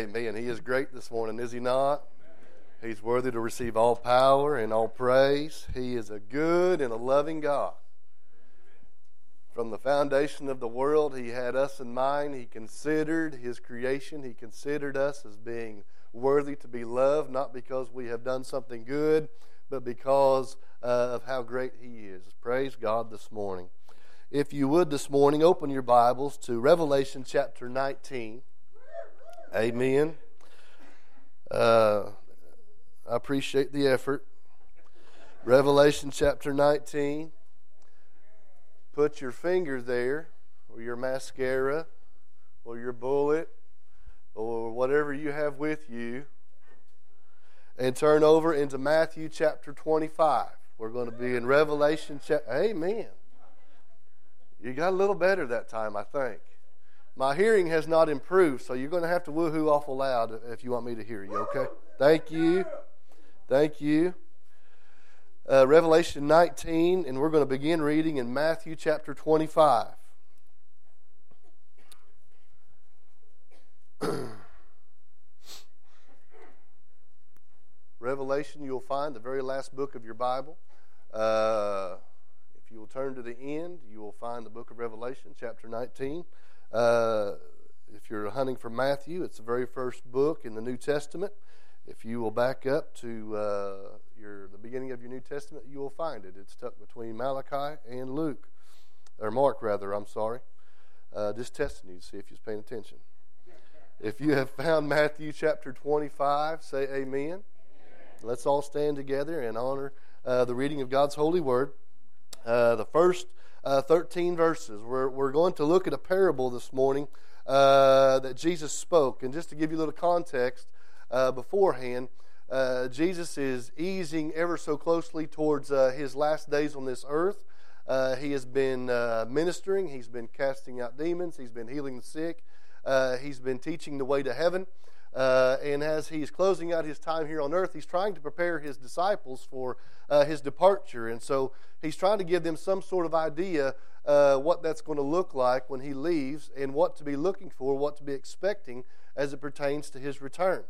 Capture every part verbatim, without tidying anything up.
Amen. He is great this morning, is he not? He's worthy to receive all power and all praise. He is a good and a loving God. From the foundation of the world, He had us in mind. He considered His creation. He considered us as being worthy to be loved, not because we have done something good, but because uh, of how great He is. Praise God this morning. If you would this morning, open your Bibles to Revelation chapter nineteen. Amen. Uh, I appreciate the effort. Revelation chapter nineteen. Put your finger there, or your mascara, or your bullet, or whatever you have with you, and turn over into Matthew chapter twenty-five. We're going to be in Revelation chapter... Amen. You got a little better that time, I think. My hearing has not improved, so you're going to have to woohoo awful loud if you want me to hear you, okay? Thank you. Thank you. Uh, Revelation nineteen, and we're going to begin reading in Matthew chapter twenty-five. Revelation, you'll find the very last book of your Bible. Uh, if you will turn to the end, you will find the book of Revelation, chapter nineteen. Uh, if you're hunting for Matthew, it's the very first book in the New Testament. If you will back up to uh, your the beginning of your New Testament, you will find it. It's tucked between Malachi and Luke, or Mark rather, I'm sorry. Uh, just testing you to see if you're paying attention. If you have found Matthew chapter twenty-five, say amen. Amen. Let's all stand together and honor uh, the reading of God's holy word. Uh, the first uh, thirteen verses, we're, we're going to look at a parable this morning uh, that Jesus spoke. And just to give you a little context uh, beforehand, uh, Jesus is easing ever so closely towards uh, His last days on this earth. Uh, he has been uh, ministering. He's been casting out demons. He's been healing the sick. Uh, he's been teaching the way to heaven. Uh, and as he's closing out his time here on earth, he's trying to prepare his disciples for uh, his departure. And so he's trying to give them some sort of idea uh, what that's going to look like when he leaves and what to be looking for, what to be expecting as it pertains to his return.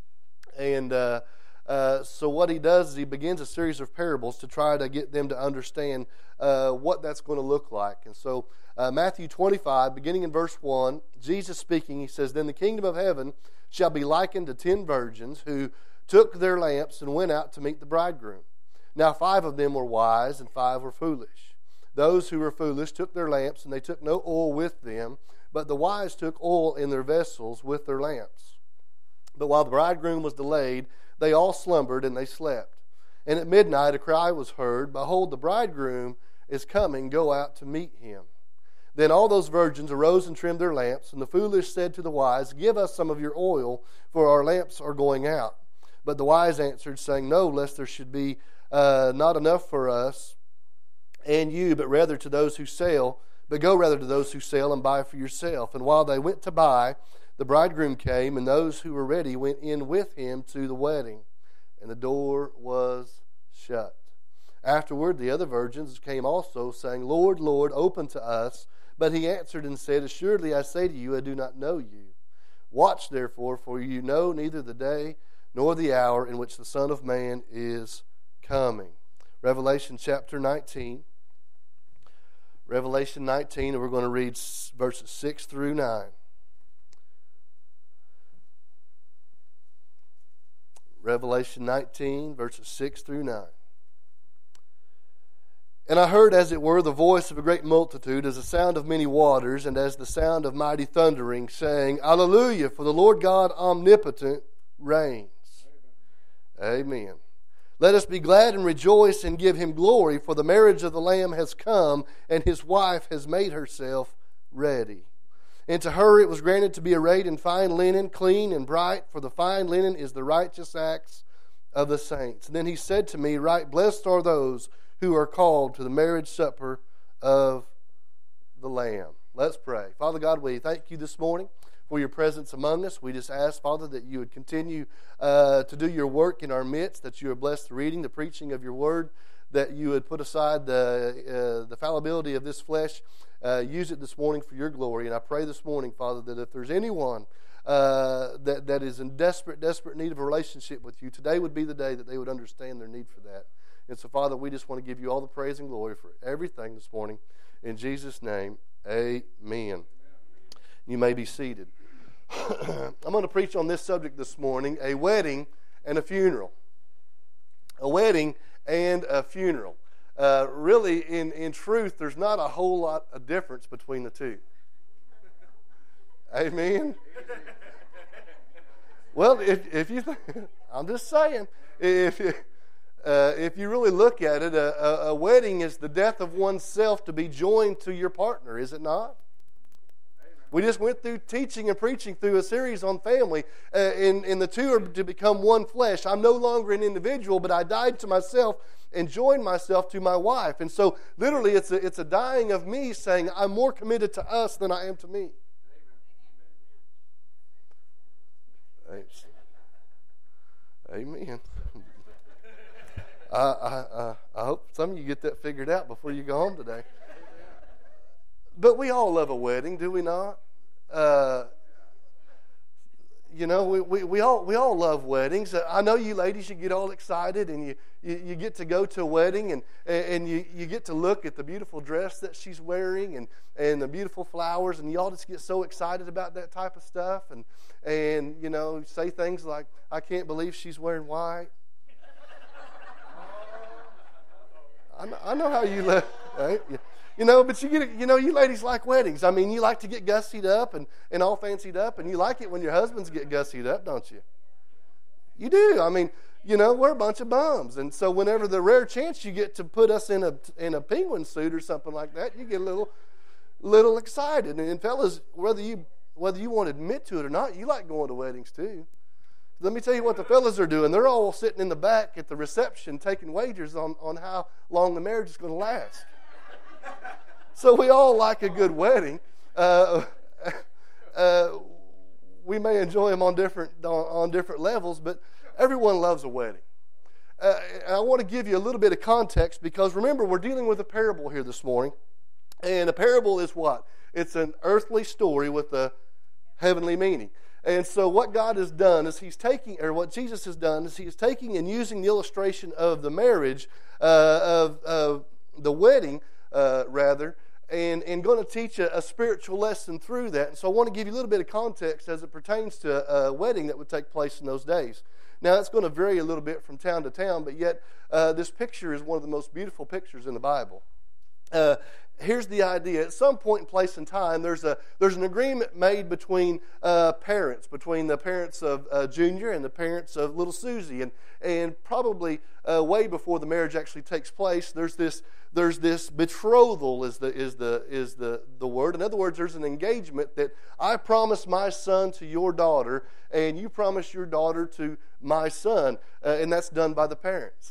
And uh, uh, so what he does is he begins a series of parables to try to get them to understand uh, what that's going to look like. And so uh, Matthew twenty-five, beginning in verse one, Jesus speaking, he says, "Then the kingdom of heaven shall be likened to ten virgins who took their lamps and went out to meet the bridegroom. Now five of them were wise and five were foolish. Those who were foolish took their lamps, and they took no oil with them, but the wise took oil in their vessels with their lamps. But while the bridegroom was delayed, they all slumbered and they slept. And at midnight a cry was heard, Behold, the bridegroom is coming, go out to meet him. Then all those virgins arose and trimmed their lamps, and the foolish said to the wise, Give us some of your oil, for our lamps are going out. But the wise answered, saying, No, lest there should be uh, not enough for us and you, but rather to those who sell. But go rather to those who sell and buy for yourself. And while they went to buy, the bridegroom came, and those who were ready went in with him to the wedding, and the door was shut. Afterward the other virgins came also, saying, Lord, Lord, open to us. But he answered and said, Assuredly I say to you, I do not know you. Watch therefore, for you know neither the day nor the hour in which the Son of Man is coming." Revelation chapter nineteen. Revelation nineteen, and we're going to read verses six through nine. Revelation nineteen, verses six through nine. "And I heard, as it were, the voice of a great multitude, as the sound of many waters, and as the sound of mighty thundering, saying, Alleluia, for the Lord God omnipotent reigns." Amen. Amen. "Let us be glad and rejoice and give Him glory, for the marriage of the Lamb has come, and His wife has made herself ready. And to her it was granted to be arrayed in fine linen, clean and bright, for the fine linen is the righteous acts of the saints. And then He said to me, Right blessed are those who are called to the marriage supper of the Lamb." Let's pray. Father God, we thank you this morning for your presence among us. We just ask, Father, that you would continue uh, to do your work in our midst, that you would bless the reading, the preaching of your word, that you would put aside the, uh, the fallibility of this flesh. Uh, use it this morning for your glory. And I pray this morning, Father, that if there's anyone uh, that, that is in desperate, desperate need of a relationship with you, today would be the day that they would understand their need for that. And so, Father, we just want to give you all the praise and glory for everything this morning. In Jesus' name, amen. You may be seated. I'm going to preach on this subject this morning, a wedding and a funeral. A wedding and a funeral. Uh, really, in, in truth, there's not a whole lot of difference between the two. Amen? Well, if, if you, th- I'm just saying, if you, uh, if you really look at it, a, a, a wedding is the death of oneself to be joined to your partner, is it not? We just went through teaching and preaching through a series on family, uh, and, and the two are to become one flesh. I'm no longer an individual, but I died to myself and joined myself to my wife. And so literally it's a, it's a dying of me saying, I'm more committed to us than I am to me. Amen. I, I, I, I hope some of you get that figured out before you go home today. But we all love a wedding, do we not? Uh, you know, we, we, we all we all love weddings. I know you ladies, you get all excited and you, you, you get to go to a wedding and, and you, you get to look at the beautiful dress that she's wearing and, and the beautiful flowers, and you all just get so excited about that type of stuff and, and you know, say things like, I can't believe she's wearing white. I know, I know how you look, right? Yeah. You know, but you get, you know, you ladies like weddings. I mean, you like to get gussied up and, and all fancied up, and you like it when your husbands get gussied up, don't you? You do. I mean, you know, we're a bunch of bums, and so whenever the rare chance you get to put us in a in a penguin suit or something like that, you get a little little excited. And, and fellas, whether you whether you want to admit to it or not, you like going to weddings too. Let me tell you what the fellas are doing. They're all sitting in the back at the reception taking wagers on, on how long the marriage is going to last. So we all like a good wedding. Uh, uh, we may enjoy them on different on, on different levels, but everyone loves a wedding. Uh, I want to give you a little bit of context because remember, we're dealing with a parable here this morning. And a parable is what? It's an earthly story with a heavenly meaning. And so what God has done is He's taking, or what Jesus has done is He is taking and using the illustration of the marriage, uh, of, of the wedding, uh, rather, and, and going to teach a, a spiritual lesson through that. And so I want to give you a little bit of context as it pertains to a wedding that would take place in those days. Now, it's going to vary a little bit from town to town, but yet uh, this picture is one of the most beautiful pictures in the Bible. Uh, here's the idea. At some point in place and time, there's a there's an agreement made between uh, parents, between the parents of uh, Junior and the parents of little Susie, and and probably uh, way before the marriage actually takes place, there's this there's this betrothal is the is the is the the word. In other words, there's an engagement that I promise my son to your daughter, and you promise your daughter to my son, uh, and that's done by the parents.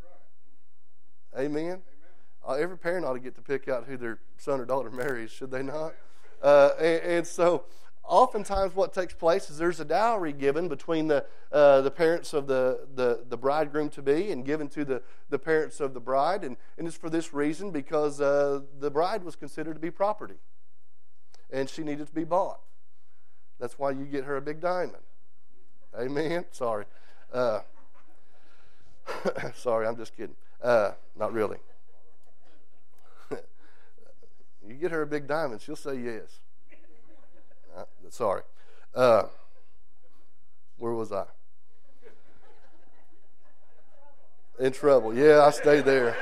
Right. Amen. Uh, every parent ought to get to pick out who their son or daughter marries, should they not? Uh, and, and so oftentimes what takes place is there's a dowry given between the uh, the parents of the, the, the bridegroom-to-be and given to the, the parents of the bride. And, and it's for this reason because uh, the bride was considered to be property. And she needed to be bought. That's why you get her a big diamond. Amen? Sorry. Uh, sorry, I'm just kidding. Uh, not really. You get her a big diamond, she'll say yes. Uh, sorry. Uh, where was I? In trouble. Yeah, I stayed there.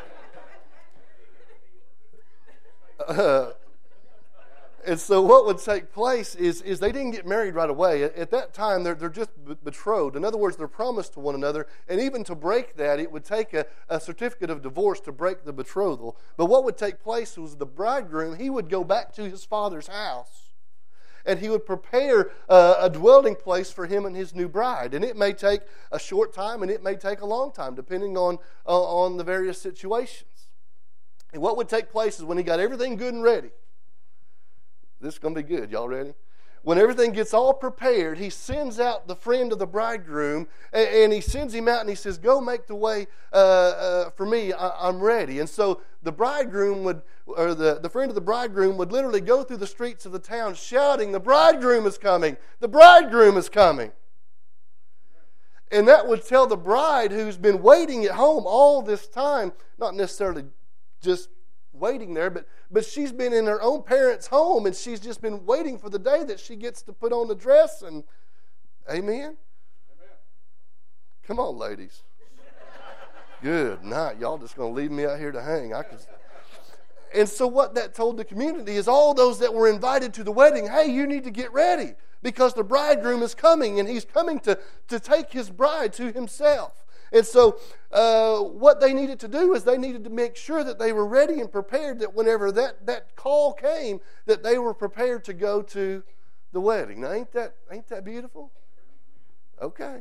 Uh, and so what would take place is, is they didn't get married right away. At, at that time, they're, they're just betrothed. In other words, they're promised to one another. And even to break that, it would take a, a certificate of divorce to break the betrothal. But what would take place was the bridegroom, he would go back to his father's house. And he would prepare uh, a dwelling place for him and his new bride. And it may take a short time and it may take a long time, depending on, uh, on the various situations. And what would take place is when he got everything good and ready, this is going to be good. Y'all ready? when everything gets all prepared, he sends out the friend of the bridegroom, and, and he sends him out and he says, go make the way uh, uh, for me, I, I'm ready. And so the bridegroom would, or the, the friend of the bridegroom would literally go through the streets of the town shouting, the bridegroom is coming, the bridegroom is coming. And that would tell the bride who's been waiting at home all this time, not necessarily just waiting there, but, but she's been in her own parents' home, and she's just been waiting for the day that she gets to put on the dress. And amen? Amen. Come on, ladies. Good night. Y'all just going to leave me out here to hang. I could. And so what that told the community is all those that were invited to the wedding, hey, you need to get ready because the bridegroom is coming, and he's coming to, to take his bride to himself. And so uh, what they needed to do is they needed to make sure that they were ready and prepared, that whenever that, that call came, that they were prepared to go to the wedding. Now, ain't that, ain't that beautiful? Okay.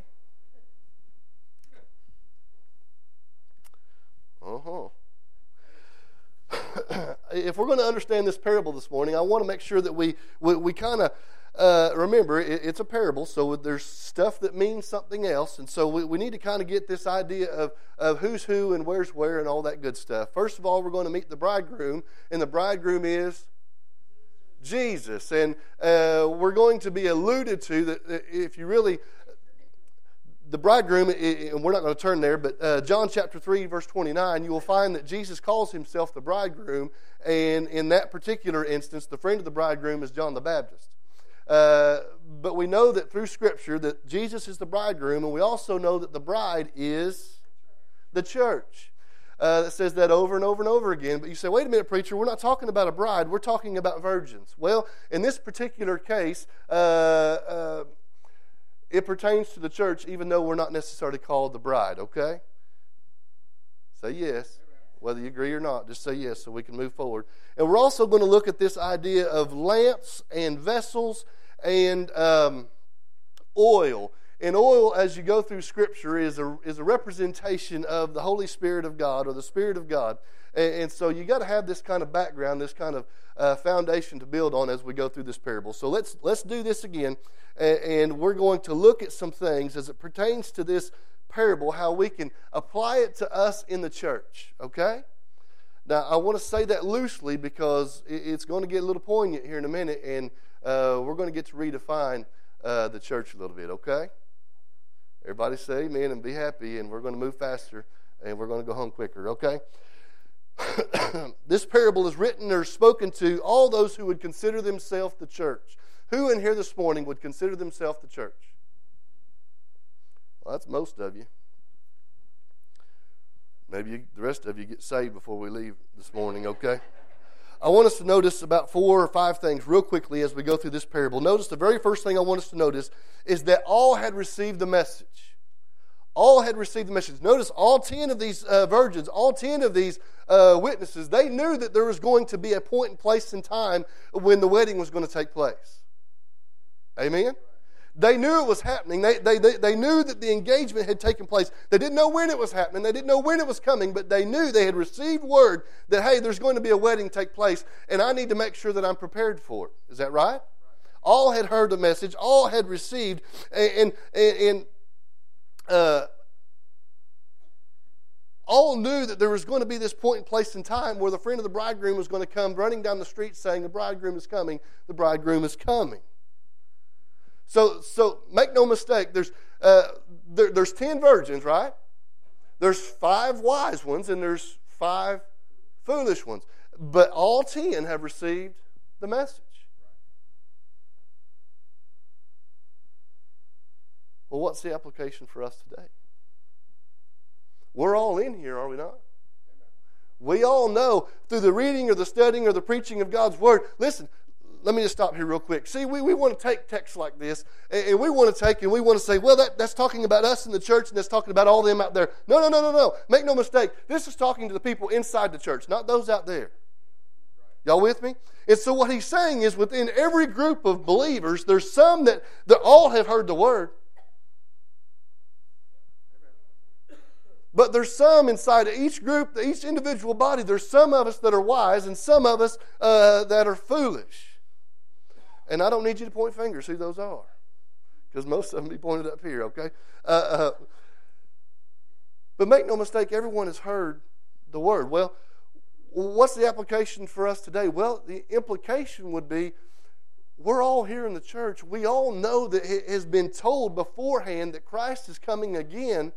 Uh-huh. If we're going to understand this parable this morning, I want to make sure that we, we, we kind of Uh, remember, it, it's a parable, so there's stuff that means something else, and so we, we need to kind of get this idea of, of who's who and where's where and all that good stuff. First of all, we're going to meet the bridegroom, and the bridegroom is Jesus. And uh, we're going to be alluded to that if you really, the bridegroom, and we're not going to turn there, but uh, John chapter three, verse twenty-nine, you will find that Jesus calls himself the bridegroom, and in that particular instance, the friend of the bridegroom is John the Baptist. Uh, but we know that through Scripture that Jesus is the bridegroom, and we also know that the bride is the church. Uh, that says that over and over and over again. But you say, wait a minute, preacher, we're not talking about a bride, we're talking about virgins. Well, in this particular case, uh, uh, it pertains to the church, even though we're not necessarily called the bride, okay? Say yes. Whether you agree or not, just say yes so we can move forward. And we're also going to look at this idea of lamps and vessels and um, oil. And oil, as you go through Scripture, is a, is a representation of the Holy Spirit of God or the Spirit of God. And, and so you got to have this kind of background, this kind of uh, foundation to build on as we go through this parable. So let's, let's do this again. And, and we're going to look at some things as it pertains to this parable, how we can apply it to us in the church, okay? Now, I want to say that loosely because it's going to get a little poignant here in a minute, and uh, we're going to get to redefine uh, the church a little bit, okay? Everybody say amen and be happy, and we're going to move faster, and we're going to go home quicker, okay? This parable is written or spoken to all those who would consider themselves the church. Who in here this morning would consider themselves the church? Well, that's most of you. Maybe you, the rest of you get saved before we leave this morning, okay? I want us to notice about four or five things real quickly as we go through this parable. Notice the very first thing I want us to notice is that all had received the message. All had received the message. Notice all ten of these uh, virgins, all ten of these uh, witnesses, they knew that there was going to be a point and place in time when the wedding was going to take place. Amen? They knew it was happening. They, they, they, they knew that the engagement had taken place. They didn't know when it was happening. They didn't know when it was coming, but they knew they had received word that, hey, there's going to be a wedding take place, and I need to make sure that I'm prepared for it. Is that right? All had heard the message. All had received. And, and, and uh, all knew that there was going to be this point and place in time where the friend of the bridegroom was going to come running down the street saying, the bridegroom is coming, the bridegroom is coming. So, so make no mistake, there's uh, there, there's ten virgins, right? There's five wise ones and there's five foolish ones. But all ten have received the message. Well, what's the application for us today? We're all in here, are we not? We all know through the reading or the studying or the preaching of God's Word. Listen, let me just stop here real quick. See, we, we want to take texts like this, and, and we want to take and we want to say, well, that, that's talking about us in the church, and that's talking about all them out there. No, no, no, no, no. Make no mistake. This is talking to the people inside the church, not those out there. Y'all with me? And so what he's saying is within every group of believers, there's some that, that all have heard the Word. But there's some inside of each group, each individual body, there's some of us that are wise and some of us uh, that are foolish. And I don't need you to point fingers who those are, because most of them be pointed up here, okay? Uh, uh, but make no mistake, everyone has heard the word. Well, what's the application for us today? Well, the implication would be, we're all here in the church. We all know that it has been told beforehand that Christ is coming again.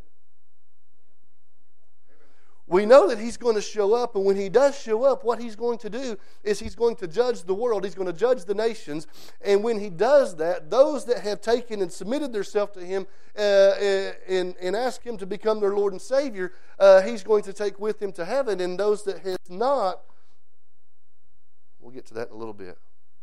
We know that He's going to show up, and when He does show up, what He's going to do is He's going to judge the world. He's going to judge the nations, and when He does that, those that have taken and submitted themselves to Him uh, and, and ask Him to become their Lord and Savior, uh, He's going to take with Him to heaven, and those that have not, we'll get to that in a little bit.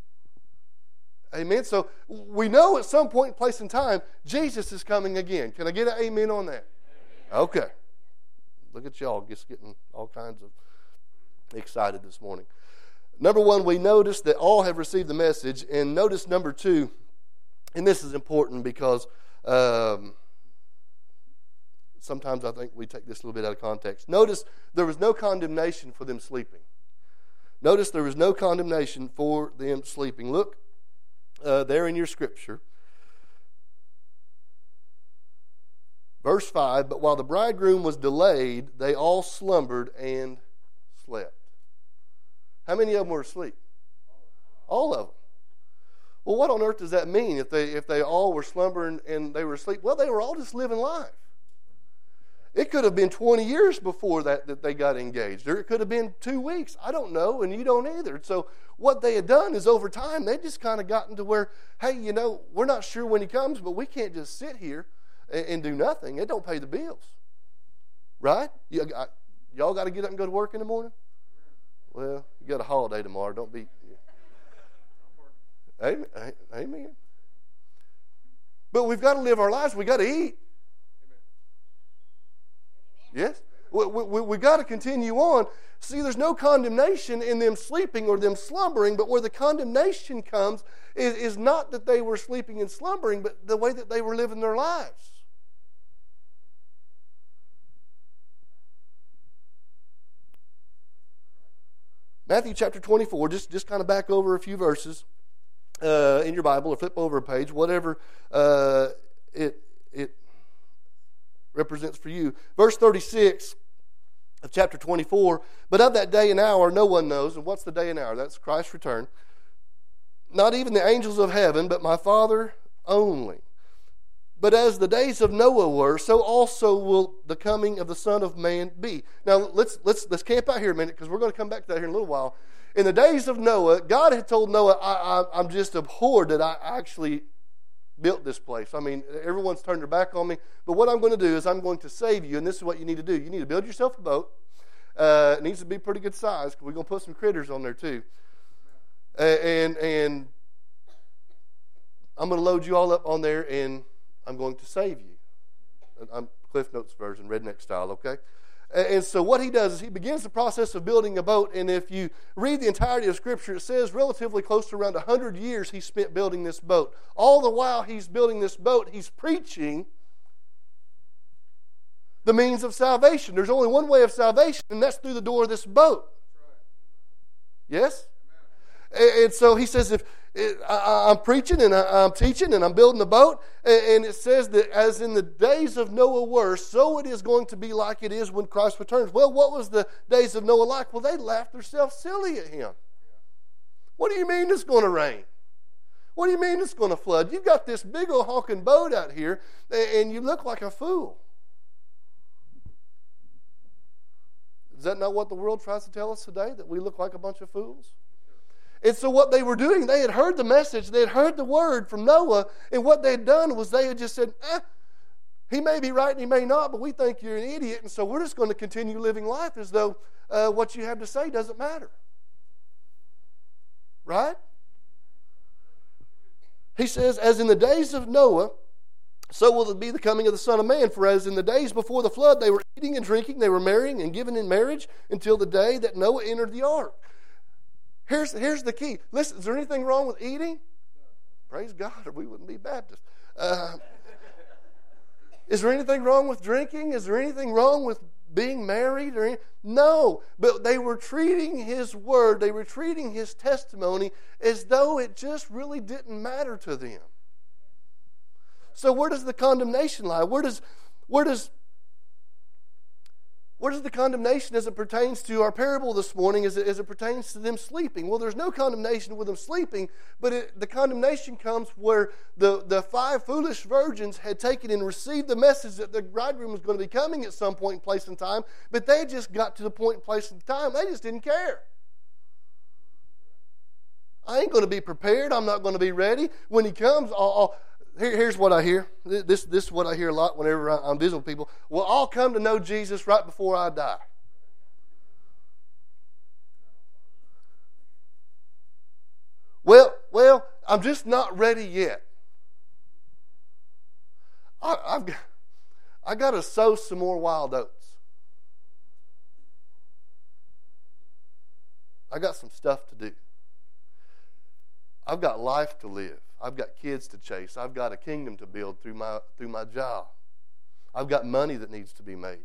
Amen? So we know at some point, place, and time, Jesus is coming again. Can I get an amen on that? Amen. Okay. Look at y'all just getting all kinds of excited this morning. Number one, we notice that all have received the message. And notice number two, and this is important because um, sometimes I think we take this a little bit out of context. Notice there was no condemnation for them sleeping. Notice there was no condemnation for them sleeping. Look uh, there in your scripture. Verse five, but while the bridegroom was delayed, they all slumbered and slept. How many of them were asleep? All of them. Well, what on earth does that mean if they if they all were slumbering and they were asleep? Well, they were all just living life. It could have been twenty years before that that they got engaged, or it could have been two weeks. I don't know, and you don't either. So what they had done is over time, they just kind of gotten to where, hey, you know, we're not sure when He comes, but we can't just sit here and do nothing. It don't pay the bills, right? You, I, y'all got to get up and go to work in the morning. Well, you got a holiday tomorrow. Don't be. Amen. Amen. But we've got to live our lives. We got to eat. Yes, we we, we got to continue on. See, there's no condemnation in them sleeping or them slumbering, but where the condemnation comes is, is not that they were sleeping and slumbering, but the way that they were living their lives. Matthew chapter twenty-four, just, just kind of back over a few verses uh, in your Bible, or flip over a page, whatever uh, it it represents for you. Verse thirty-six of chapter twenty-four, but of that day and hour no one knows. And what's the day and hour? That's Christ's return. Not even the angels of heaven, but my Father only. But as the days of Noah were, so also will the coming of the Son of Man be. Now let's let's let's camp out here a minute, because we're going to come back to that here in a little while. In the days of Noah, God had told Noah, I, I, I'm just abhorred that I actually built this place. I mean, everyone's turned their back on me. But what I'm going to do is I'm going to save you, and this is what you need to do. You need to build yourself a boat. Uh, it needs to be pretty good size, because we're going to put some critters on there too. Uh, and and I'm going to load you all up on there, and I'm going to save you. I'm Cliff Notes version, redneck style, okay? And so what he does is he begins the process of building a boat, and if you read the entirety of Scripture, it says relatively close to around one hundred years he spent building this boat. All the while he's building this boat, he's preaching the means of salvation. There's only one way of salvation, and that's through the door of this boat. Yes? And so he says, if it, I, I'm preaching and I, I'm teaching and I'm building the boat, and it says that as in the days of Noah were, so it is going to be like it is when Christ returns. Well, what was the days of Noah like? Well, they laughed themselves silly at him. What do you mean it's going to rain? What do you mean it's going to flood? You've got this big old honking boat out here, and you look like a fool. Is that not what the world tries to tell us today, that we look like a bunch of fools? And so what they were doing, they had heard the message, they had heard the word from Noah, and what they had done was they had just said, eh, he may be right and he may not, but we think you're an idiot, and so we're just going to continue living life as though uh, what you have to say doesn't matter. Right? He says, as in the days of Noah, so will it be the coming of the Son of Man. For as in the days before the flood, they were eating and drinking, they were marrying and giving in marriage until the day that Noah entered the ark. Here's, here's the key. Listen, is there anything wrong with eating? Praise God, or we wouldn't be Baptist. Uh, is there anything wrong with drinking? Is there anything wrong with being married or anything. No, but they were treating his word, they were treating his testimony as though it just really didn't matter to them. So where does the condemnation lie? Where does where does where does the condemnation as it pertains to our parable this morning, as it, as it pertains to them sleeping? Well, there's no condemnation with them sleeping, but it, the condemnation comes where the, the five foolish virgins had taken and received the message that the bridegroom was going to be coming at some point in place in time, but they just got to the point in place in time, they just didn't care. I ain't going to be prepared. I'm not going to be ready. When he comes, I'll... I'll Here, here's what I hear. This, this is what I hear a lot whenever I'm visiting with people. Well, I'll come to know Jesus right before I die. Well, well, I'm just not ready yet. I, I've got, I got to sow some more wild oats. I got some stuff to do. I've got life to live. I've got kids to chase. I've got a kingdom to build through my through my job. I've got money that needs to be made.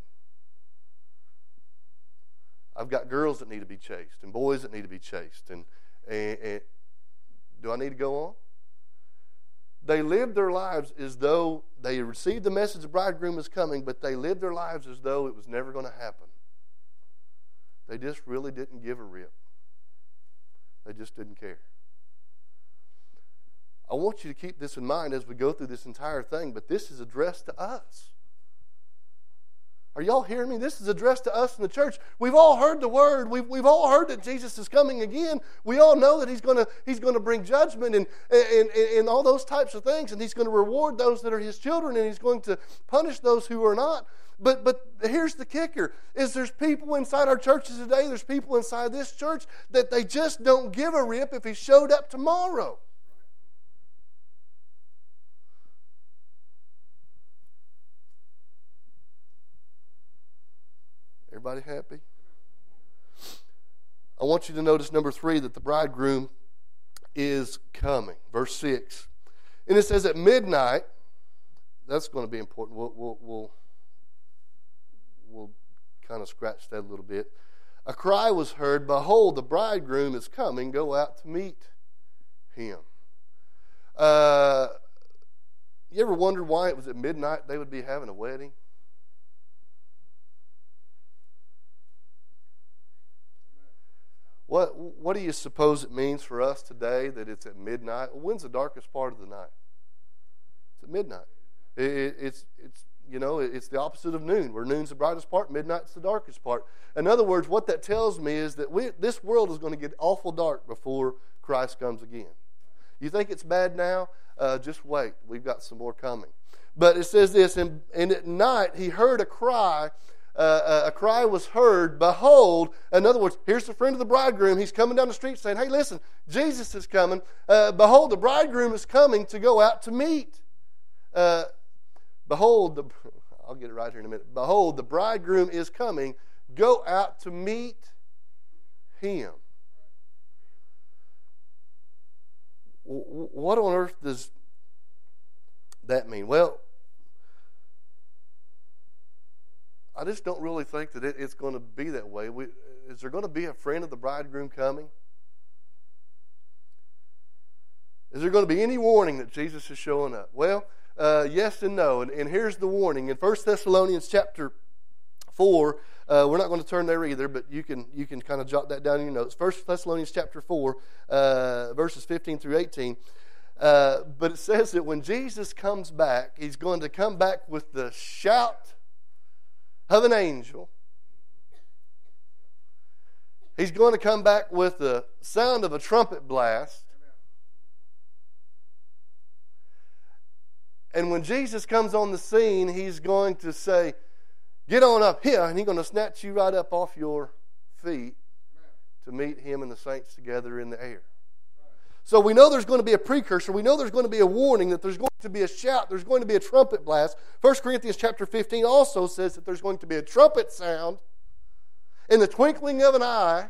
I've got girls that need to be chased and boys that need to be chased. And, and, and do I need to go on? They lived their lives as though they received the message the bridegroom was coming, but they lived their lives as though it was never going to happen. They just really didn't give a rip. They just didn't care. I want you to keep this in mind as we go through this entire thing, but this is addressed to us. Are y'all hearing me? This is addressed to us in the church. We've all heard the word. We've, we've all heard that Jesus is coming again. We all know that he's going to he's going to bring judgment and, and, and, and all those types of things, and he's going to reward those that are his children, and he's going to punish those who are not. But but here's the kicker, is there's people inside our churches today, there's people inside this church that they just don't give a rip if he showed up tomorrow. Everybody happy? I want you to notice number three, that the bridegroom is coming. Verse six. And it says at midnight, that's going to be important. We'll, we'll, we'll, we'll kind of scratch that a little bit. A cry was heard, behold, the bridegroom is coming, go out to meet him. Uh, you ever wondered why it was at midnight they would be having a wedding? What what do you suppose it means for us today that it's at midnight? Well, when's the darkest part of the night? It's at midnight. It, it, it's it's you know it's the opposite of noon, where noon's the brightest part, midnight's the darkest part. In other words, what that tells me is that we, this world is going to get awful dark before Christ comes again. You think it's bad now? Uh, just wait. We've got some more coming. But it says this, and, and at night he heard a cry. Uh, a cry was heard, behold, in other words, here's the friend of the bridegroom. He's coming down the street saying, hey, listen, Jesus is coming. Uh, behold, the bridegroom is coming to go out to meet. Uh, behold, the, I'll get it right here in a minute. Behold, the bridegroom is coming. Go out to meet him. What on earth does that mean? Well, I just don't really think that it, it's going to be that way. We, is there going to be a friend of the bridegroom coming? Is there going to be any warning that Jesus is showing up? Well, uh, yes and no. And, and here's the warning. In First Thessalonians chapter four, uh, we're not going to turn there either, but you can you can kind of jot that down in your notes. First Thessalonians chapter four, uh, verses fifteen through eighteen. Uh, but it says that when Jesus comes back, he's going to come back with the shout of an angel. He's going to come back with the sound of a trumpet blast. And when Jesus comes on the scene, he's going to say, get on up here, and he's going to snatch you right up off your feet to meet him and the saints together in the air. So we know there's going to be a precursor. We know there's going to be a warning, that there's going to be a shout. There's going to be a trumpet blast. First Corinthians chapter fifteen also says that there's going to be a trumpet sound. In the twinkling of an eye,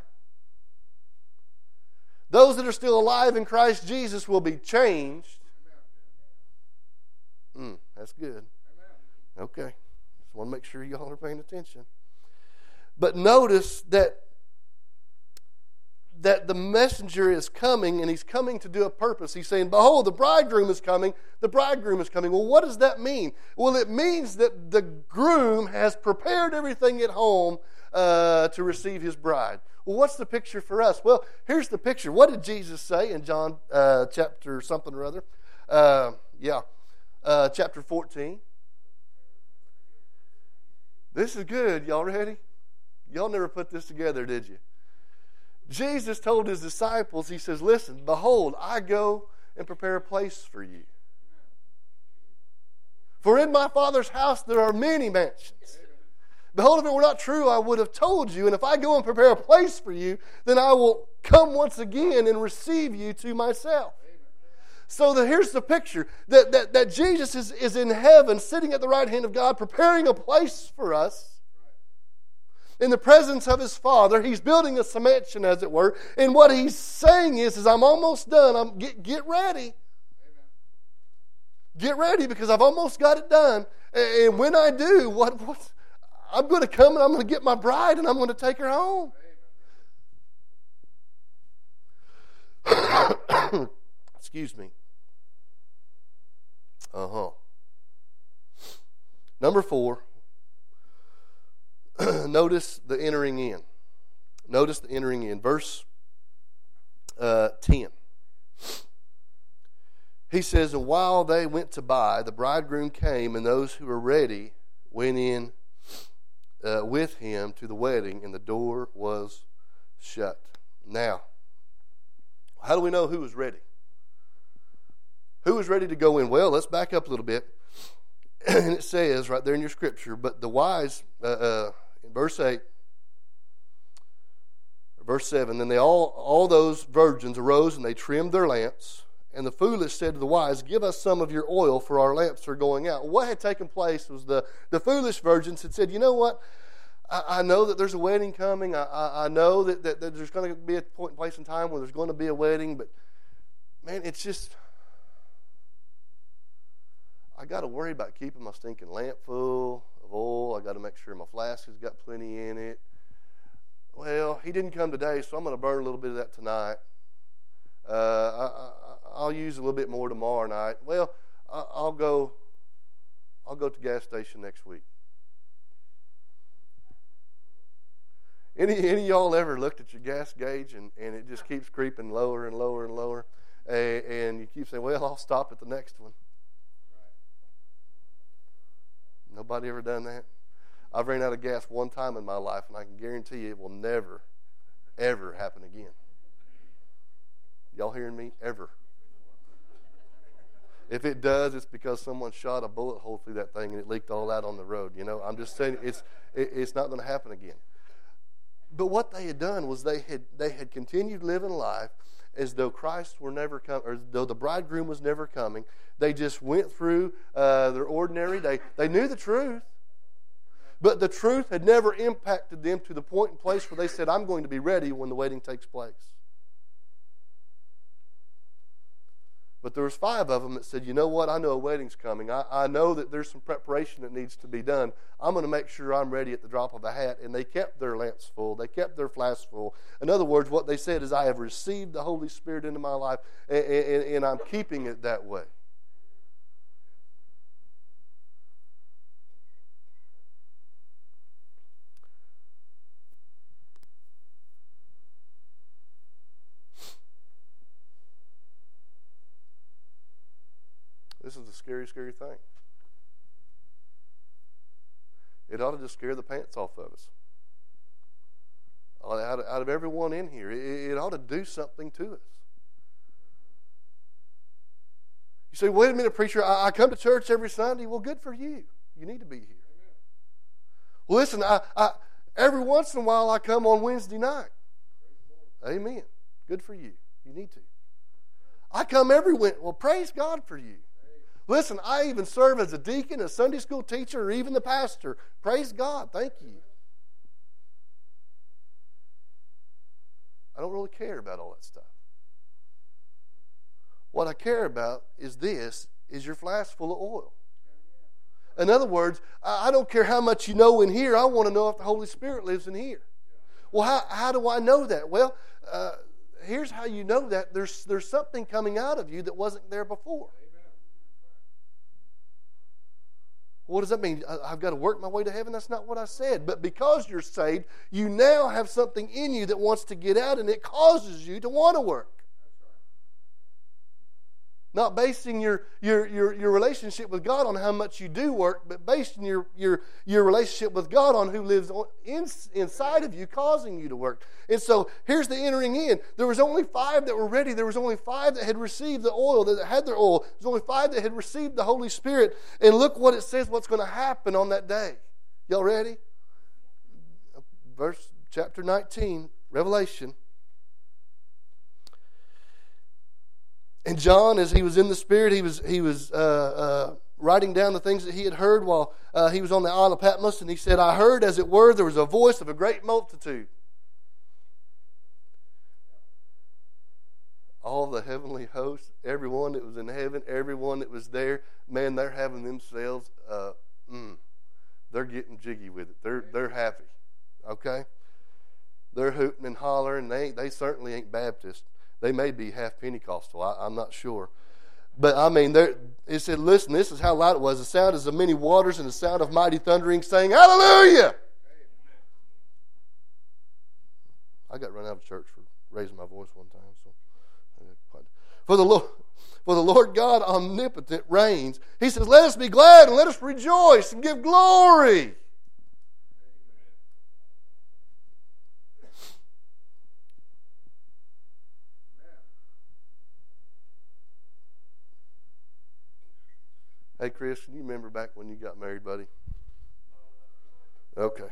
those that are still alive in Christ Jesus will be changed. Mm, that's good. Okay. Just want to make sure y'all are paying attention. But notice that that the messenger is coming, and he's coming to do a purpose. He's saying, behold, the bridegroom is coming. The bridegroom is coming. Well, what does that mean? Well, it means that the groom has prepared everything at home uh, to receive his bride. Well, what's the picture for us? Well, here's the picture. What did Jesus say in John uh, chapter something or other? Uh, yeah, uh, chapter fourteen. This is good. Y'all ready? Y'all never put this together, did you? Jesus told his disciples, he says, listen, behold, I go and prepare a place for you. For in my Father's house there are many mansions. Behold, if it were not true, I would have told you. And if I go and prepare a place for you, then I will come once again and receive you to myself. So the, here's the picture, that, that, that Jesus is, is in heaven, sitting at the right hand of God, preparing a place for us. In the presence of his Father, he's building a mansion, as it were. And what he's saying is, is I'm almost done. I'm get get ready. Amen. Get ready, because I've almost got it done. And when I do, what what I'm going to come and I'm going to get my bride and I'm going to take her home. Excuse me. Uh huh. Number four. Notice the entering in. Notice the entering in. Verse uh, ten. He says, and while they went to buy, the bridegroom came, and those who were ready went in uh, with him to the wedding, and the door was shut. Now, how do we know who was ready? Who was ready to go in? Well, let's back up a little bit. And it says right there in your scripture, but the wise, uh, uh, in verse eight, verse seven, then they all, all those virgins arose and they trimmed their lamps. And the foolish said to the wise, give us some of your oil, for our lamps are going out. What had taken place was the, the foolish virgins had said, you know what? I, I know that there's a wedding coming. I, I, I know that, that, that there's going to be a point in place in time where there's going to be a wedding. But, man, it's just, I got to worry about keeping my stinking lamp full of oil. I got to make sure my flask has got plenty in it. Well, he didn't come today, so I'm going to burn a little bit of that tonight. Uh, I, I, I'll use a little bit more tomorrow night. Well, I, I'll go. I'll go to the gas station next week. Any any of y'all ever looked at your gas gauge and, and it just keeps creeping lower and lower and lower, and, and you keep saying, "Well, I'll stop at the next one." Nobody ever done that? I've ran out of gas one time in my life, and I can guarantee you it will never, ever happen again. Y'all hearing me? Ever. If it does, it's because someone shot a bullet hole through that thing and it leaked all out on the road. You know, I'm just saying it's it, it's not going to happen again. But what they had done was they had they had continued living life as though Christ were never coming, or as though the bridegroom was never coming. They just went through uh, their ordinary day. They knew the truth, but the truth had never impacted them to the point and place where they said, "I'm going to be ready when the wedding takes place." But there was five of them that said, you know what, I know a wedding's coming. I, I know that there's some preparation that needs to be done. I'm going to make sure I'm ready at the drop of a hat. And they kept their lamps full. They kept their flasks full. In other words, what they said is, I have received the Holy Spirit into my life, and, and, and I'm keeping it that way. This is a scary, scary thing. It ought to just scare the pants off of us. Out of, out of everyone in here, it, it ought to do something to us. You say, wait a minute, preacher, I, I come to church every Sunday. Well, good for you. You need to be here. Amen. Well, listen, I, I, every once in a while I come on Wednesday night. Amen. Good for you. You need to. I come every Wednesday. Well, praise God for you. Listen, I even serve as a deacon, a Sunday school teacher, or even the pastor. Praise God. Thank you. I don't really care about all that stuff. What I care about is this, is your flask full of oil. In other words, I don't care how much you know in here. I want to know if the Holy Spirit lives in here. Well, how, how do I know that? Well, uh, here's how you know that. There's, there's something coming out of you that wasn't there before. What does that mean? I've got to work my way to heaven? That's not what I said. But because you're saved, you now have something in you that wants to get out, and it causes you to want to work. Not basing your, your, your, your relationship with God on how much you do work, but basing your, your, your relationship with God on who lives on, in, inside of you, causing you to work. And so here's the entering in. There was only five that were ready. There was only five that had received the oil, that had their oil. There was only five that had received the Holy Spirit. And look what it says, what's going to happen on that day. Y'all ready? Verse chapter nineteen, Revelation. And John, as he was in the Spirit, he was he was uh, uh, writing down the things that he had heard while uh, he was on the Isle of Patmos. And he said, I heard, as it were, there was a voice of a great multitude. All the heavenly hosts, everyone that was in heaven, everyone that was there, man, they're having themselves, uh, mm, they're getting jiggy with it. They're they're happy, okay? They're hooting and hollering. They they certainly ain't Baptist. They may be half Pentecostal. I, I'm not sure. But, I mean, it said, listen, this is how loud it was. The sound is of many waters and the sound of mighty thundering, saying, Hallelujah! I got run out of church for raising my voice one time. So, For the Lord, for the Lord God omnipotent reigns. He says, let us be glad and let us rejoice and give glory. Hey, Chris, can you remember back when you got married, buddy? Okay.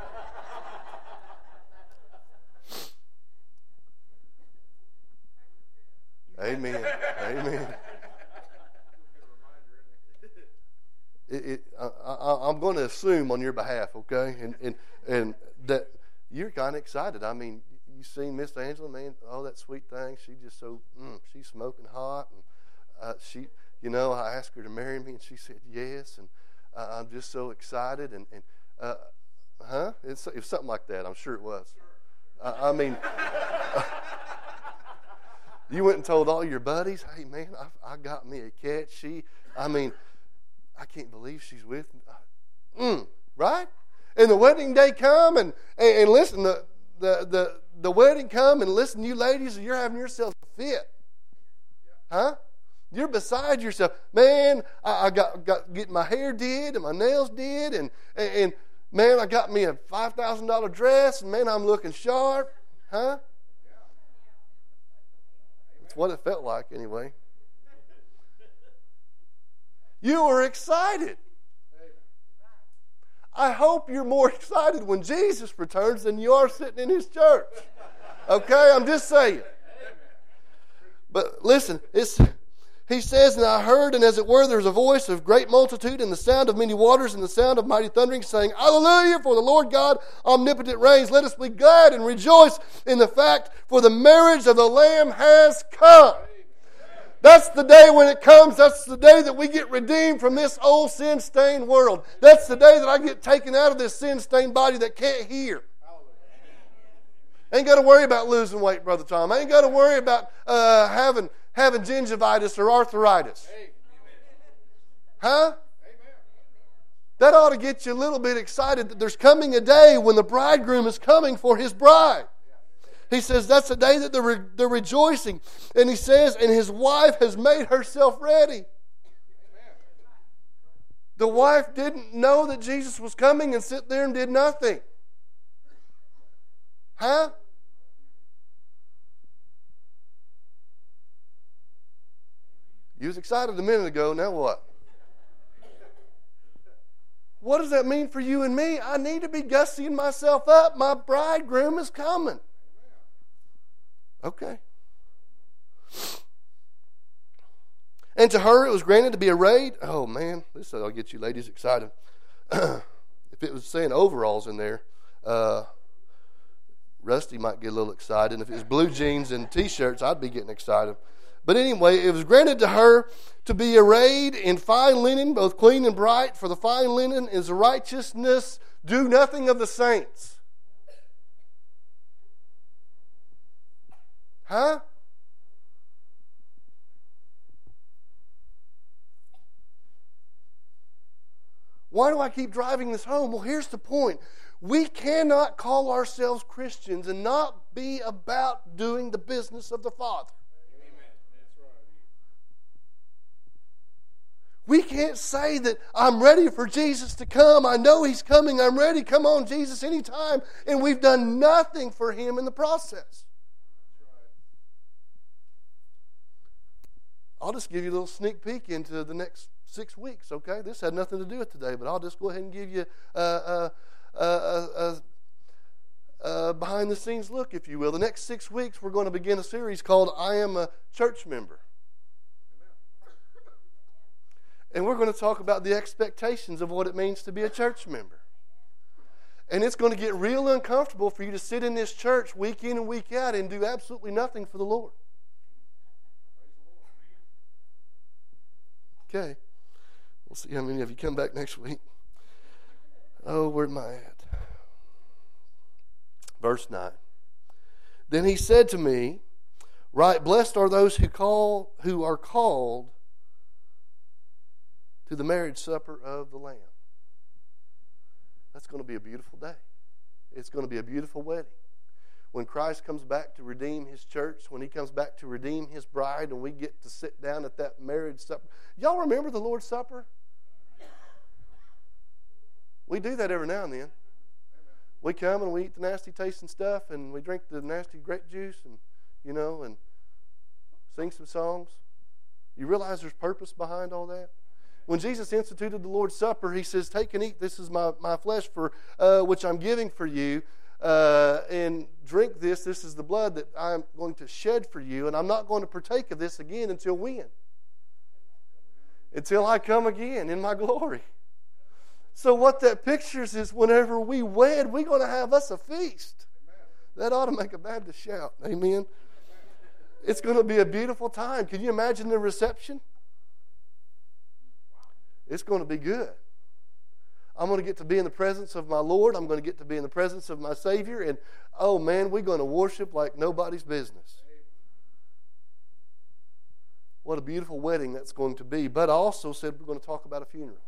Amen. Amen. It, it, I, I, I'm going to assume on your behalf, okay, and and and that you're kind of excited. I mean, you seen Miss Angela, man, all that sweet thing. She just so mm, she's smoking hot, and uh, she. You know, I asked her to marry me, and she said yes, and uh, I'm just so excited. And, and uh, huh? It's, it was something like that. I'm sure it was. Uh, I mean, uh, you went and told all your buddies, hey, man, I, I got me a cat. She, I mean, I can't believe she's with me. Mm, right? And the wedding day come, and, and, and listen, the, the, the, the wedding come, and listen, you ladies, you're having yourselves a fit. Huh? You're beside yourself. Man, I, I got, got getting my hair did and my nails did. And, and, and man, I got me a five thousand dollars dress. And man, I'm looking sharp. Huh? That's what it felt like anyway. You were excited. I hope you're more excited when Jesus returns than you are sitting in His church. Okay? I'm just saying. But listen, it's... He says, and I heard, and as it were, there was a voice of great multitude, and the sound of many waters, and the sound of mighty thundering, saying, Hallelujah, for the Lord God omnipotent reigns. Let us be glad and rejoice in the fact, for the marriage of the Lamb has come. That's the day when it comes. That's the day that we get redeemed from this old sin-stained world. That's the day that I get taken out of this sin-stained body that can't hear. Ain't got to worry about losing weight, Brother Tom. I ain't got to worry about uh, having... having gingivitis or arthritis. Amen. Huh? Amen. That ought to get you a little bit excited that there's coming a day when the bridegroom is coming for his bride. He says that's the day that they're, re- they're rejoicing. And he says, and his wife has made herself ready. Amen. The wife didn't know that Jesus was coming and sit there and did nothing. Huh? You was excited a minute ago, now what? What does that mean for you and me? I need to be gussying myself up. My bridegroom is coming. Okay. And to her it was granted to be arrayed. Oh, man, this will get you ladies excited. If it was saying overalls in there, uh, Rusty might get a little excited. And if it was blue jeans and T-shirts, I'd be getting excited. But anyway, it was granted to her to be arrayed in fine linen, both clean and bright, for the fine linen is righteousness. Do nothing of the saints. Huh? Why do I keep driving this home? Well, here's the point. We cannot call ourselves Christians and not be about doing the business of the Father. We can't say that I'm ready for Jesus to come. I know He's coming. I'm ready. Come on, Jesus, anytime. And we've done nothing for Him in the process. I'll just give you a little sneak peek into the next six weeks, okay? This had nothing to do with today, but I'll just go ahead and give you a, a, a, a, a behind-the-scenes look, if you will. The next six weeks, we're going to begin a series called I Am a Church Member. And we're going to talk about the expectations of what it means to be a church member. And it's going to get real uncomfortable for you to sit in this church week in and week out and do absolutely nothing for the Lord. Okay. We'll see how many of you come back next week. Oh, where am I at? Verse nine. Then he said to me, right, blessed are those who call who are called to the marriage supper of the Lamb. That's going to be a beautiful day. It's going to be a beautiful wedding. When Christ comes back to redeem His church, when He comes back to redeem His bride, and we get to sit down at that marriage supper. Y'all remember the Lord's Supper? We do that every now and then. We come and we eat the nasty tasting stuff, and we drink the nasty grape juice, and you know, and sing some songs. You realize there's purpose behind all that? When Jesus instituted the Lord's Supper, He says, take and eat, this is my, my flesh for uh, which I'm giving for you. Uh, and drink this. This is the blood that I'm going to shed for you, and I'm not going to partake of this again until when? Until I come again in my glory. So what that pictures is whenever we wed, we're going to have us a feast. That ought to make a Baptist shout. Amen. It's going to be a beautiful time. Can you imagine the reception? It's going to be good. I'm going to get to be in the presence of my Lord. I'm going to get to be in the presence of my Savior. And, oh, man, we're going to worship like nobody's business. What a beautiful wedding that's going to be. But I also said we're going to talk about a funeral.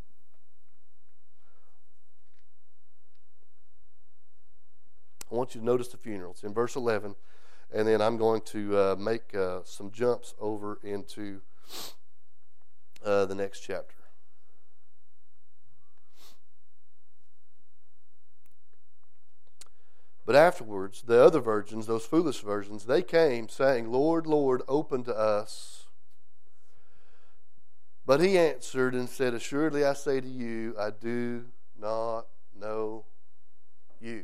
I want you to notice the funeral. It's in verse eleven. And then I'm going to uh, make uh, some jumps over into uh, the next chapter. But afterwards, the other virgins, those foolish virgins, they came saying, Lord, Lord, open to us. But He answered and said, assuredly I say to you, I do not know you.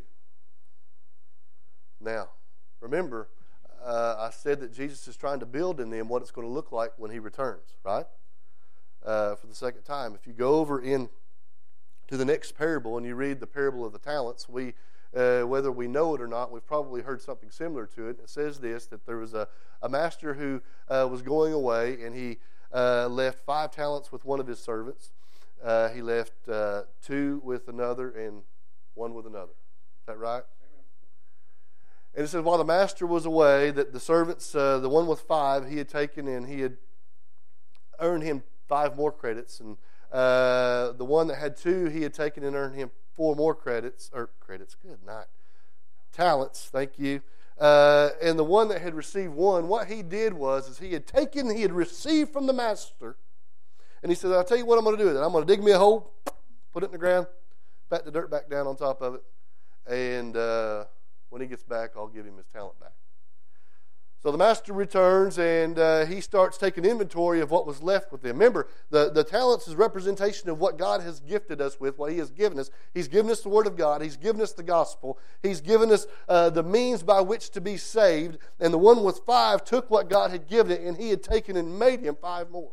Now, remember, uh, I said that Jesus is trying to build in them what it's going to look like when He returns, right? Uh, for the second time. If you go over in to the next parable and you read the parable of the talents, we Uh, whether we know it or not, we've probably heard something similar to it. It says this, that there was a, a master who uh, was going away, and he uh, left five talents with one of his servants. Uh, he left uh, two with another and one with another. Is that right? Amen. And it says, while the master was away, that the servants, uh, the one with five, he had taken and he had earned him five more credits. And uh, the one that had two, he had taken and earned him four more credits, or credits, good night, talents, thank you. Uh, and the one that had received one, what he did was, is he had taken, he had received from the master, and he said, I'll tell you what I'm going to do with it. I'm going to dig me a hole, put it in the ground, pat the dirt back down on top of it, and uh, when he gets back, I'll give him his talent back. So the master returns, and uh, he starts taking inventory of what was left with them. Remember, the, the talents is representation of what God has gifted us with, what He has given us. He's given us the Word of God. He's given us the gospel. He's given us uh, the means by which to be saved. And the one with five took what God had given it, and he had taken and made him five more.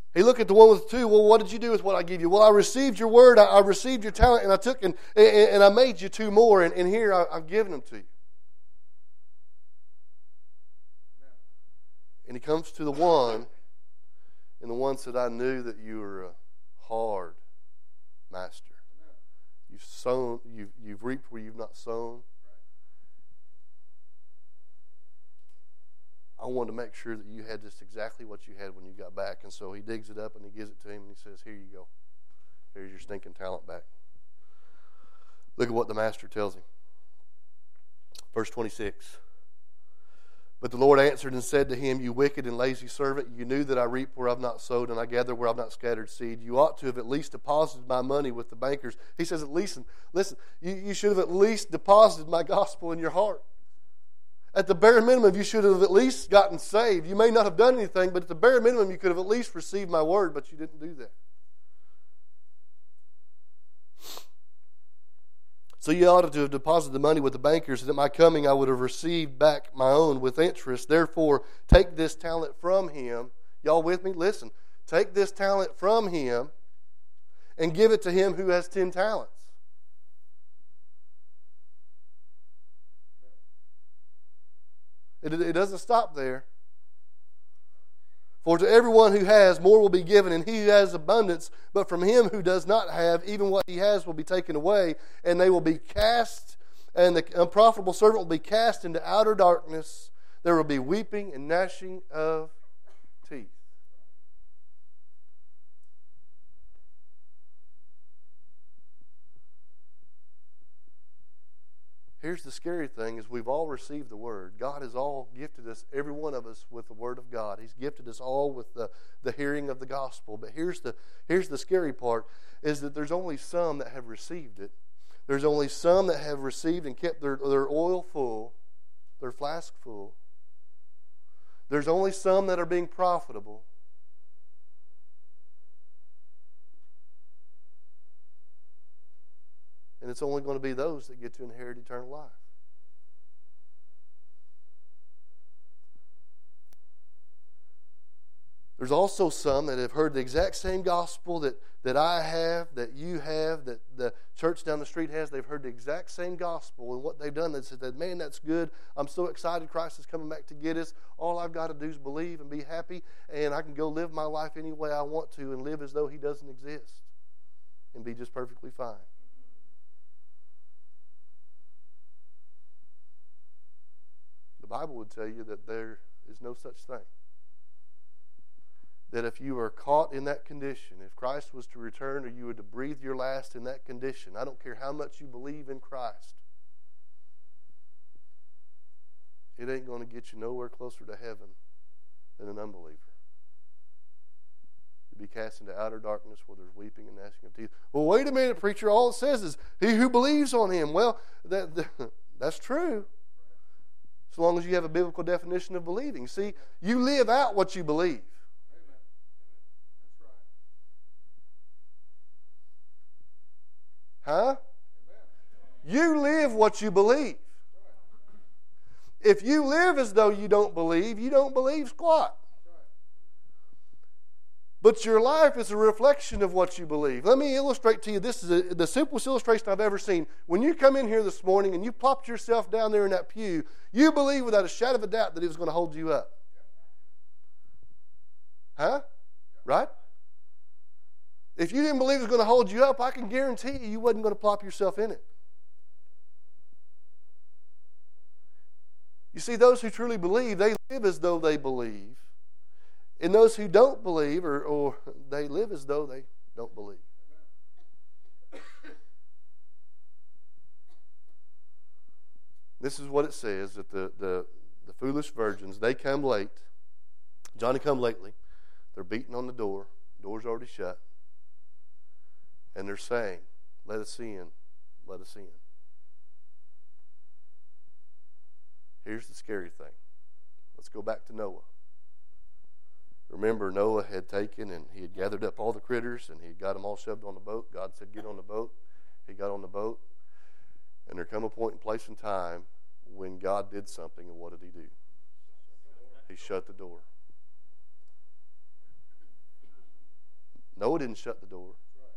He looked at the one with two. Well, what did you do with what I give you? Well, I received your word. I, I received your talent, and I took and, and, and I made you two more, and, and here I, I've given them to you. And he comes to the one, and the one said, I knew that you were a hard master. You've sown, you've, you've reaped where you've not sown. I wanted to make sure that you had just exactly what you had when you got back. And so he digs it up and he gives it to him and he says, here you go. Here's your stinking talent back. Look at what the master tells him. Verse twenty-six. But the Lord answered and said to him, you wicked and lazy servant, you knew that I reap where I've not sowed and I gather where I've not scattered seed. You ought to have at least deposited my money with the bankers. He says, at least, listen, you, you should have at least deposited my gospel in your heart. At the bare minimum, you should have at least gotten saved. You may not have done anything, but at the bare minimum, you could have at least received my word, but you didn't do that. So you ought to have deposited the money with the bankers, and at my coming I would have received back my own with interest. Therefore, take this talent from him. Y'all with me? Listen. Take this talent from him and give it to him who has ten talents. It, it doesn't stop there. For to everyone who has, more will be given, and he who has abundance. But from him who does not have, even what he has will be taken away, and they will be cast, and the unprofitable servant will be cast into outer darkness. There will be weeping and gnashing of teeth. Here's the scary thing is we've all received the Word. God has all gifted us, every one of us, with the Word of God. He's gifted us all with the, the hearing of the gospel. But here's the, here's the scary part, is that there's only some that have received it. There's only some that have received and kept their, their oil full, their flask full. There's only some that are being profitable. And it's only going to be those that get to inherit eternal life. There's also some that have heard the exact same gospel that, that I have, that you have, that the church down the street has. They've heard the exact same gospel, and what they've done, they said, man, that's good. I'm so excited Christ is coming back to get us. All I've got to do is believe and be happy, and I can go live my life any way I want to and live as though he doesn't exist and be just perfectly fine. The Bible would tell you that there is no such thing. That if you are caught in that condition, if Christ was to return or you were to breathe your last in that condition, I don't care how much you believe in Christ, it ain't going to get you nowhere closer to heaven than an unbeliever. You'll be cast into outer darkness where there's weeping and gnashing of teeth. Well, wait a minute, preacher. All it says is, he who believes on him. Well, that, that that's true. As long as you have a biblical definition of believing. See, you live out what you believe. Huh? You live what you believe. If you live as though you don't believe, you don't believe squat. But your life is a reflection of what you believe. Let me illustrate to you. This is a, the simplest illustration I've ever seen. When you come in here this morning and you plopped yourself down there in that pew, you believe without a shadow of a doubt that it was going to hold you up. Huh? Right? If you didn't believe it was going to hold you up, I can guarantee you you wasn't going to plop yourself in it. You see, those who truly believe, they live as though they believe. And those who don't believe, or, or they live as though they don't believe. This is what it says, that the, the, the foolish virgins, they come late. Johnny come lately. They're beating on the door. The door's already shut. And they're saying, let us in, let us in. Here's the scary thing. Let's go back to Noah. Remember, Noah had taken and he had gathered up all the critters and he had got them all shoved on the boat. God said, get on the boat. He got on the boat. And there come a point in place and time when God did something, and what did he do? He shut the door. Noah didn't shut the door.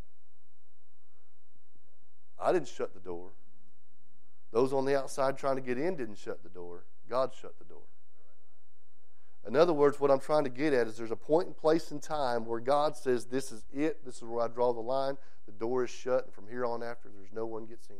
I didn't shut the door. Those on the outside trying to get in didn't shut the door. God shut the door. In other words, what I'm trying to get at is there's a point and place in time where God says, this is it. This is where I draw the line. The door is shut, and from here on after, there's no one gets in.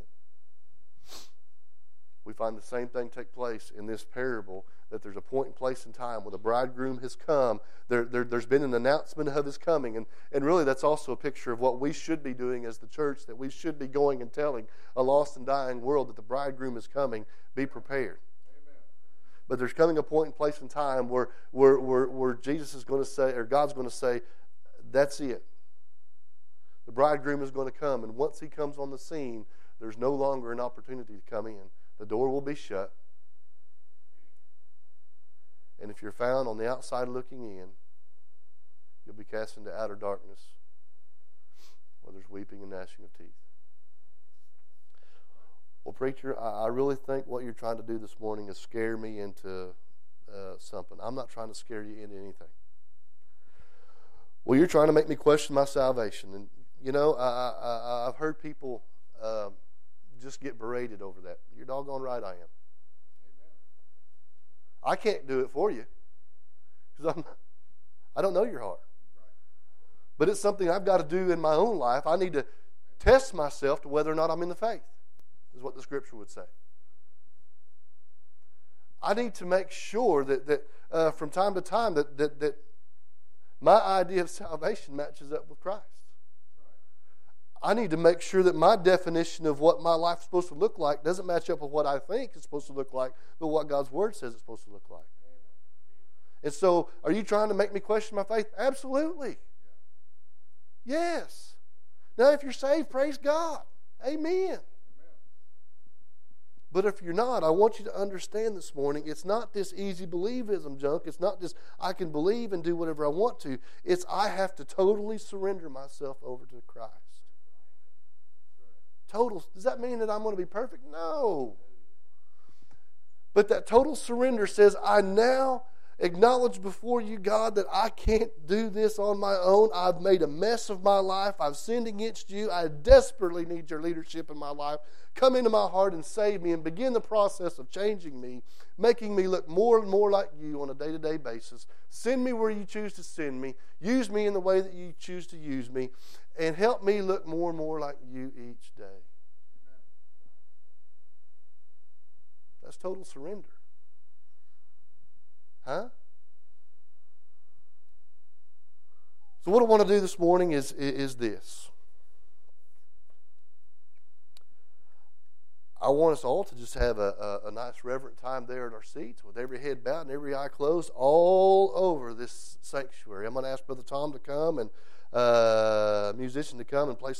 We find the same thing take place in this parable, that there's a point and place in time where the bridegroom has come. There, there, there's been an announcement of his coming. And, and really, that's also a picture of what we should be doing as the church, that we should be going and telling a lost and dying world that the bridegroom is coming. Be prepared. Amen. But there's coming a point and place in time where, where, where, where Jesus is going to say, or God's going to say, that's it. The bridegroom is going to come. And once he comes on the scene, there's no longer an opportunity to come in. The door will be shut. And if you're found on the outside looking in, you'll be cast into outer darkness where there's weeping and gnashing of teeth. Well, preacher, I, I really think what you're trying to do this morning is scare me into uh, something. I'm not trying to scare you into anything. Well, you're trying to make me question my salvation. And, you know, I, I, I've heard people... Uh, just get berated over that. You're doggone right I am. Amen. I can't do it for you because I'm I don't know your heart. Right. But it's something I've got to do in my own life. I need to test myself to whether or not I'm in the faith, is what the Scripture would say. I need to make sure that that uh, from time to time that, that that my idea of salvation matches up with Christ. I need to make sure that my definition of what my life is supposed to look like doesn't match up with what I think it's supposed to look like, but what God's Word says it's supposed to look like. And so, are you trying to make me question my faith? Absolutely. Yes. Now, if you're saved, praise God. Amen. But if you're not, I want you to understand this morning, it's not this easy believism junk. It's not this I can believe and do whatever I want to. It's I have to totally surrender myself over to Christ. Total. Does that mean that I'm going to be perfect? No. But that total surrender says, I now acknowledge before you, God, that I can't do this on my own. I've made a mess of my life. I've sinned against you. I desperately need your leadership in my life. Come into my heart and save me and begin the process of changing me, making me look more and more like you on a day-to-day basis. Send me where you choose to send me. Use me in the way that you choose to use me. And help me look more and more like you each day. That's total surrender. Huh? So what I want to do this morning is, is this. I want us all to just have a, a, a nice reverent time there in our seats with every head bowed and every eye closed all over this sanctuary. I'm going to ask Brother Tom to come and uh, a musician to come and play